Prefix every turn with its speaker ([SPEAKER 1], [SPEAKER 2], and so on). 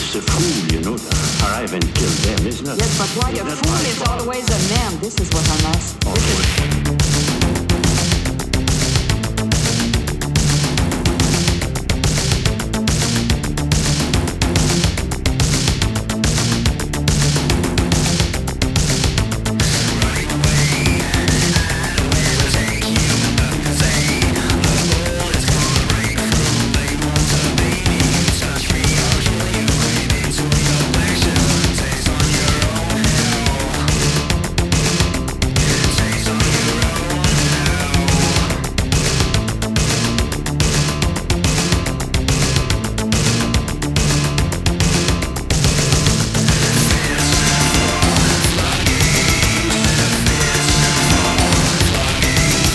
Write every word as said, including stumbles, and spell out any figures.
[SPEAKER 1] is a fool, you know, arrive and kill them. It's not.
[SPEAKER 2] Yes, but why a fool is always a man. This is what I'm asking.
[SPEAKER 1] Always.